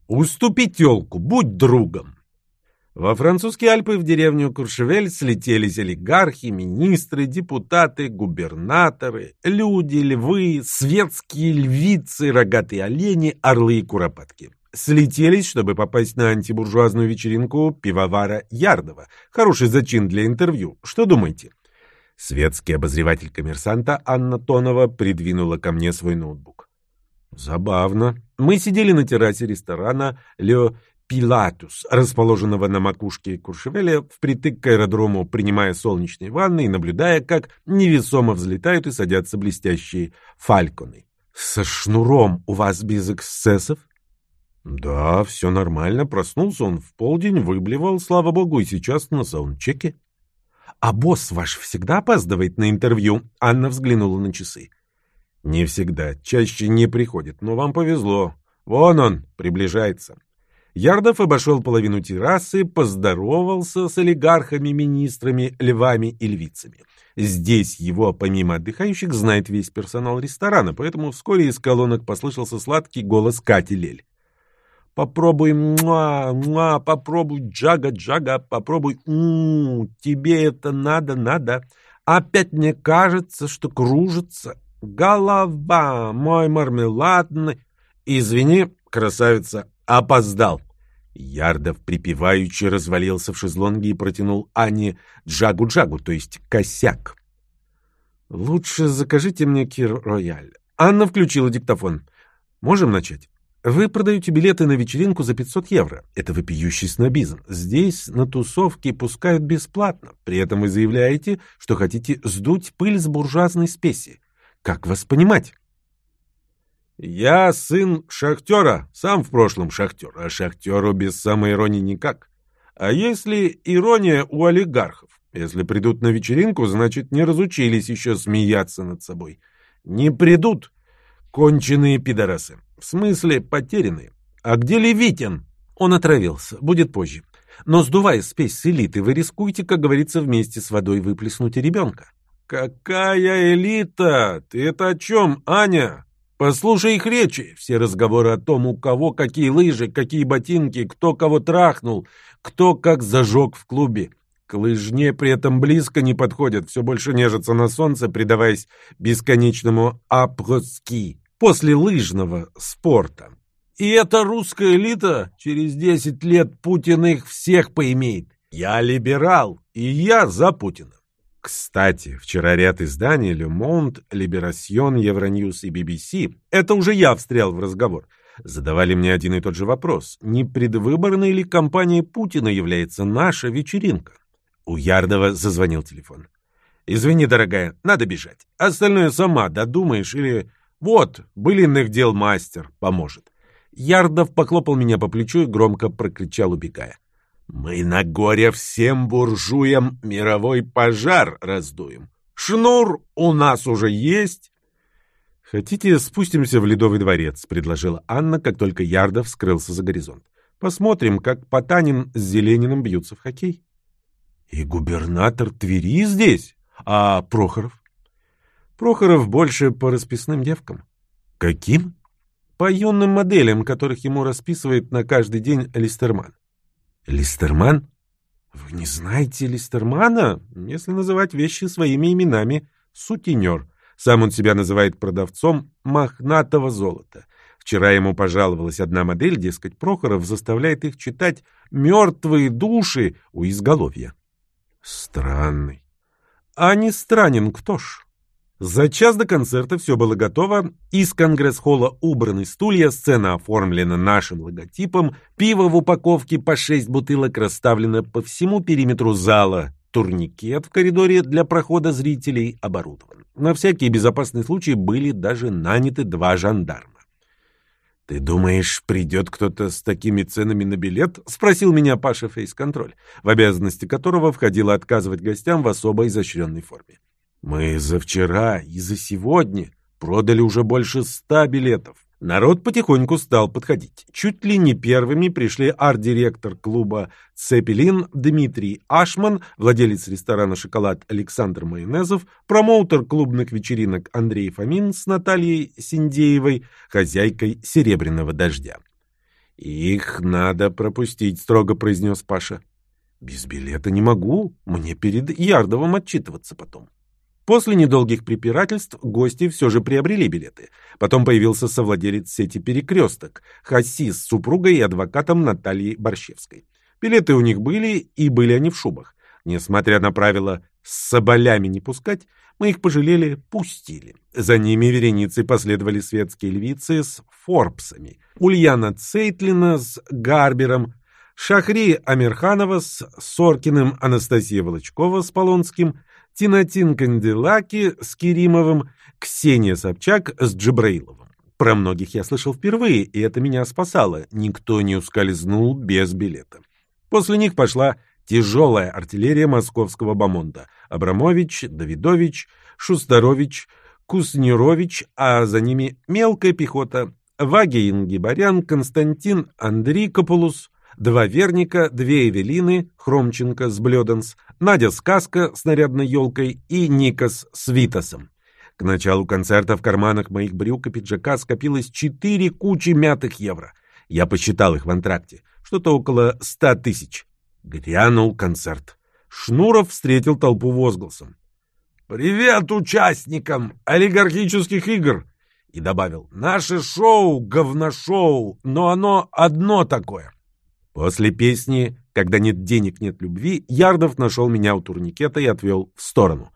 Уступи тёлку, будь другом. Во французские Альпы в деревню Куршевель слетелись олигархи, министры, депутаты, губернаторы, люди, львы, светские львицы, рогатые олени, орлы и куропатки. Слетелись, чтобы попасть на антибуржуазную вечеринку пивовара Ярдова. Хороший зачин для интервью. Что думаете? Светский обозреватель «Коммерсанта» Анна Тонова придвинула ко мне свой ноутбук. Забавно. Мы сидели на террасе ресторана «Ле Пилатус», расположенного на макушке Куршевеля, впритык к аэродрому, принимая солнечные ванны и наблюдая, как невесомо взлетают и садятся блестящие фальконы. «Со шнуром у вас без эксцессов?» «Да, все нормально. Проснулся он в полдень, выблевал, слава богу, и сейчас на саундчеке». «А босс ваш всегда опаздывает на интервью?» Анна взглянула на часы. «Не всегда. Чаще не приходит. Но вам повезло. Вон он, приближается». Ярдов обошел половину террасы, поздоровался с олигархами, министрами, львами и львицами. Здесь его, помимо отдыхающих, знает весь персонал ресторана, поэтому вскоре из колонок послышался сладкий голос Кати Лель. «Попробуй, муа, попробуй, джага, попробуй, тебе это надо. Опять мне кажется, что кружится. Голова, мой мармеладный. Извини, красавица, опоздал». Ярдов припеваючи развалился в шезлонге и протянул Анне джагу-джагу, то есть косяк. «Лучше закажите мне кир-рояль». Анна включила диктофон. «Можем начать? Вы продаете билеты на вечеринку за 500 евро. Это вопиющий снобизм. Здесь на тусовке пускают бесплатно. При этом вы заявляете, что хотите сдуть пыль с буржуазной спеси. Как вас понимать?» «Я сын шахтера, сам в прошлом шахтер, а шахтеру без самоиронии никак. А если ирония у олигархов? Если придут на вечеринку, значит, не разучились еще смеяться над собой. Не придут, конченые пидорасы. В смысле, потерянные. А где Левитин?» «Он отравился, будет позже. Но сдувая спесь с элиты, вы рискуете, как говорится, вместе с водой выплеснуть и ребенка». «Какая элита? Ты это о чем, Аня? Послушай их речи, все разговоры о том, у кого какие лыжи, какие ботинки, кто кого трахнул, кто как зажег в клубе. К лыжне при этом близко не подходят, все больше нежатся на солнце, предаваясь бесконечному апрески после лыжного спорта. И эта русская элита, через 10 лет Путин их всех поимеет. Я либерал, и я за Путина». Кстати, вчера ряд изданий «Le Monde», «Libération», «Евроньюз» и BBC, это уже я встрял в разговор, задавали мне один и тот же вопрос: не предвыборной ли кампанией Путина является наша вечеринка? У Ярдова зазвонил телефон. «Извини, дорогая, надо бежать. Остальное сама додумаешь или... Вот, былинных дел мастер поможет». Ярдов похлопал меня по плечу и громко прокричал, убегая: «Мы на горе всем буржуям мировой пожар раздуем. Шнур у нас уже есть». «Хотите, спустимся в Ледовый дворец?» — предложила Анна, как только Ярдов скрылся за горизонт. «Посмотрим, как Потанин с Зелениным бьются в хоккей». «И губернатор Твери здесь? А Прохоров?» «Прохоров больше по расписным девкам». «Каким?» «По юным моделям, которых ему расписывает на каждый день Листерман». «Листерман? Вы не знаете Листермана? Если называть вещи своими именами, сутенер. Сам он себя называет продавцом мохнатого золота. Вчера ему пожаловалась одна модель, дескать, Прохоров заставляет их читать «Мертвые души» у изголовья». Странный. А не странен кто ж? За час до концерта все было готово. Из конгресс-холла убраны стулья, сцена оформлена нашим логотипом, пиво в упаковке по 6 бутылок расставлено по всему периметру зала, турникет в коридоре для прохода зрителей оборудован. На всякий безопасный случай были даже наняты 2 жандарма. «Ты думаешь, придет кто-то с такими ценами на билет?» — спросил меня Паша Фейс-контроль, в обязанности которого входило отказывать гостям в особо изощренной форме. «Мы за вчера и за сегодня продали уже больше 100 билетов». Народ потихоньку стал подходить. Чуть ли не первыми пришли арт-директор клуба «Цепелин» Дмитрий Ашман, владелец ресторана «Шоколад» Александр Майонезов, промоутер клубных вечеринок Андрей Фомин с Натальей Синдеевой, хозяйкой «Серебряного дождя». «Их надо пропустить», — строго произнес Паша. «Без билета не могу, мне перед Ярдовым отчитываться потом». После недолгих препирательств гости все же приобрели билеты. Потом появился совладелец сети «Перекресток», Хаси с супругой и адвокатом Натальей Борщевской. Билеты у них были, и были они в шубах. Несмотря на правило «с соболями не пускать», мы их пожалели, пустили. За ними вереницей последовали светские львицы с Форбсами, Ульяна Цейтлина с Гарбером, Шахри Амирханова с Соркиным, Анастасия Волочкова с Полонским, Тинатин Канделаки с Керимовым, Ксения Собчак с Джабраиловым. Про многих я слышал впервые, и это меня спасало. Никто не ускользнул без билета. После них пошла тяжелая артиллерия московского бомонда: Абрамович, Давидович, Шустарович, Куснерович, а за ними мелкая пехота: Вагин Гибарян, Константин Андрикопулус, два Верника, две Эвелины, Хромченко с Блёданс, Надя Сказка с нарядной елкой и Никас с Витасом. К началу концерта в карманах моих брюк и пиджака скопилось 4 кучи мятых евро. Я посчитал их в антракте. Что-то около 100 тысяч. Грянул концерт. Шнуров встретил толпу возгласом: «Привет участникам олигархических игр!» И добавил: «Наше шоу — говношоу, но оно одно такое». После песни «Когда нет денег, нет любви» Ярдов нашел меня у турникета и отвел в сторону.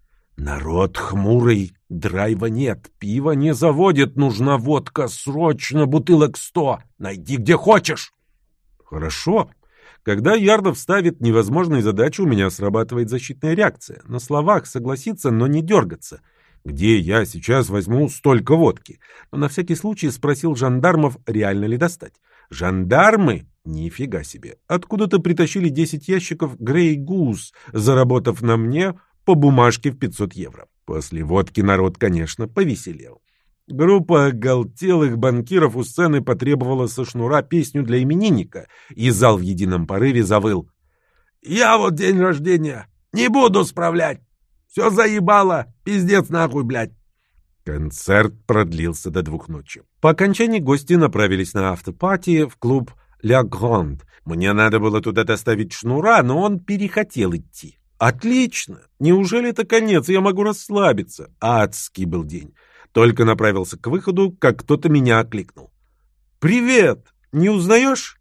«Народ хмурый, драйва нет, пива не заводит, нужна водка, срочно бутылок 100, найди где хочешь». «Хорошо». Когда Ярдов ставит невозможные задачи, у меня срабатывает защитная реакция. На словах согласиться, но не дергаться. Где я сейчас возьму столько водки? Но на всякий случай спросил жандармов, реально ли достать. Жандармы? Нифига себе. Откуда-то притащили 10 ящиков Grey Goose, заработав на мне по бумажке в 500 евро. После водки народ, конечно, повеселел. Группа оголтелых банкиров у сцены потребовала со шнура песню для именинника, и зал в едином порыве завыл: «Я вот день рождения не буду справлять! Все заебало! Пиздец нахуй, блядь!» Концерт продлился до 2 ночи. По окончании гости направились на автопати в клуб «Ля Гранд». Мне надо было туда доставить шнура, но он перехотел идти. Отлично! Неужели это конец, и я могу расслабиться? Адский был день. Только направился к выходу, как кто-то меня окликнул. «Привет! Не узнаешь?»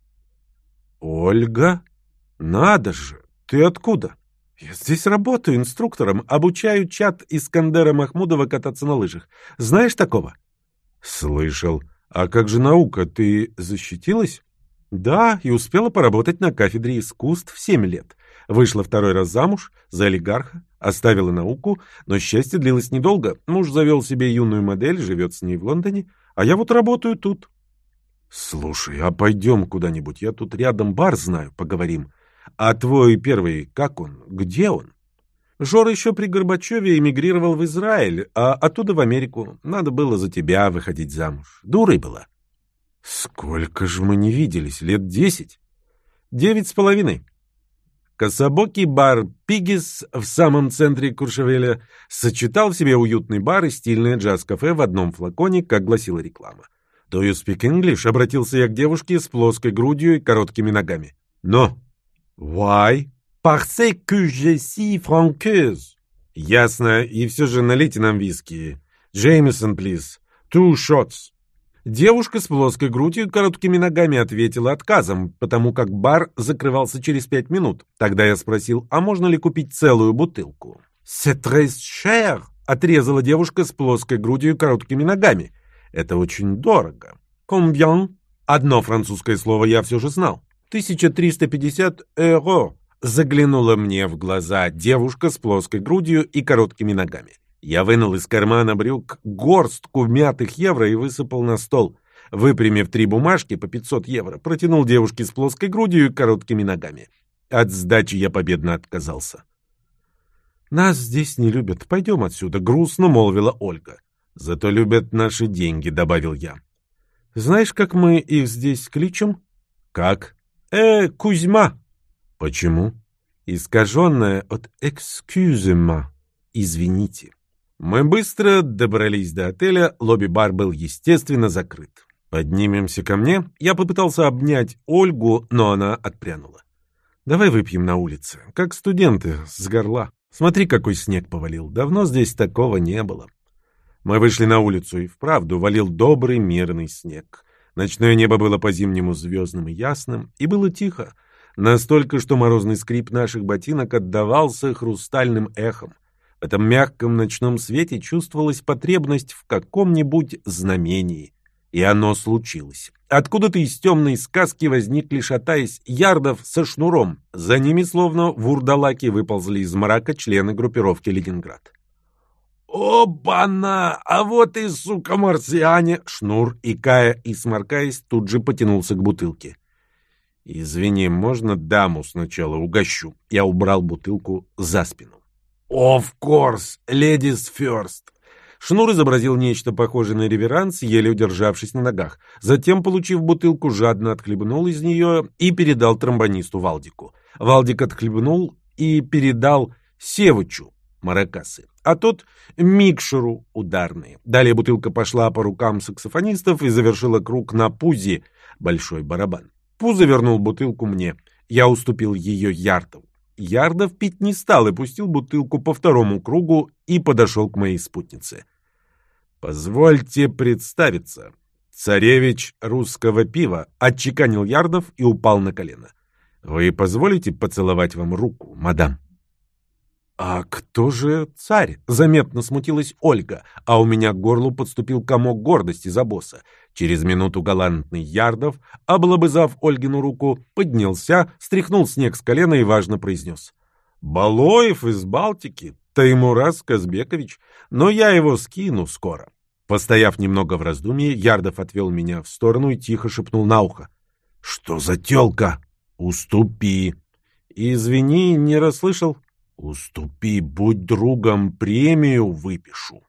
«Ольга? Надо же! Ты откуда?» «Я здесь работаю инструктором, обучаю чат Искандера Махмудова кататься на лыжах. Знаешь такого?» «Слышал. А как же наука? Ты защитилась?» «Да, и успела поработать на кафедре искусств в 7 лет. Вышла 2-й раз замуж за олигарха, оставила науку, но счастье длилось недолго. Муж завел себе юную модель, живет с ней в Лондоне, а я вот работаю тут». «Слушай, а пойдем куда-нибудь? Я тут рядом бар знаю, поговорим. А твой первый, как он? Где он?» «Жора еще при Горбачеве эмигрировал в Израиль, а оттуда в Америку. Надо было за тебя выходить замуж. Дурой была». «Сколько же мы не виделись? Лет 10?» «9,5». Кособокий бар «Пиггис» в самом центре Куршевеля сочетал в себе уютный бар и стильное джаз-кафе в одном флаконе, как гласила реклама. «Do you speak English?» — обратился я к девушке с плоской грудью и короткими ногами. «Но». «Why?» «Parce que je suis franqueuse». «Ясно, и все же налейте нам виски. Джеймисон, please. 2 shots». Девушка с плоской грудью и короткими ногами ответила отказом, потому как бар закрывался через 5 минут. Тогда я спросил, а можно ли купить целую бутылку? «C'est très cher», — отрезала девушка с плоской грудью и короткими ногами. «Это очень дорого». «Combien?» Одно французское слово я все же знал. 1350 евро. Заглянула мне в глаза девушка с плоской грудью и короткими ногами. Я вынул из кармана брюк горстку мятых евро и высыпал на стол. Выпрямив 3 бумажки по 500 евро, протянул девушке с плоской грудью и короткими ногами. От сдачи я победно отказался. «Нас здесь не любят. Пойдем отсюда», — грустно молвила Ольга. «Зато любят наши деньги», — добавил я. «Знаешь, как мы их здесь кличем?» «Как?» Кузьма». «Почему?» «Искаженное от excusez-moi. Извините». Мы быстро добрались до отеля, лобби-бар был, естественно, закрыт. «Поднимемся ко мне?» Я попытался обнять Ольгу, но она отпрянула. «Давай выпьем на улице, как студенты, с горла. Смотри, какой снег повалил. Давно здесь такого не было». Мы вышли на улицу, и вправду валил добрый мирный снег. Ночное небо было по-зимнему звездным и ясным, и было тихо. Настолько, что морозный скрип наших ботинок отдавался хрустальным эхом. В этом мягком ночном свете чувствовалась потребность в каком-нибудь знамении. И оно случилось. Откуда-то из темной сказки возникли, шатаясь, ярдов со шнуром. За ними, словно вурдалаки, выползли из мрака члены группировки «Ленинград». «Оба-на! А вот и, сука, марсиане!» Шнур, икая и сморкаясь, тут же потянулся к бутылке. «Извини, можно даму сначала угощу?» Я убрал бутылку за спину. «Of course! Ladies first!» Шнур изобразил нечто похожее на реверанс, еле удержавшись на ногах. Затем, получив бутылку, жадно отхлебнул из нее и передал тромбонисту Валдику. Валдик отхлебнул и передал Севычу маракасы, а тот — микшеру ударные. Далее бутылка пошла по рукам саксофонистов и завершила круг на пузе, большой барабан. Пузо вернул бутылку мне. Я уступил ее Ярдову. Ярдов пить не стал и пустил бутылку по второму кругу и подошел к моей спутнице. «Позвольте представиться. Царевич русского пива», — отчеканил Ярдов и упал на колено. «Вы позволите поцеловать вам руку, мадам?» «А кто же царь?» — заметно смутилась Ольга, а у меня к горлу подступил комок гордости за босса. Через минуту галантный Ярдов, облобызав Ольгину руку, поднялся, стряхнул снег с колена и важно произнес: «Балоев из Балтики, Таймураз Казбекович, но я его скину скоро». Постояв немного в раздумье, Ярдов отвел меня в сторону и тихо шепнул на ухо: «Что за тёлка? Уступи». «Извини, не расслышал». «Уступи, будь другом, премию выпишу».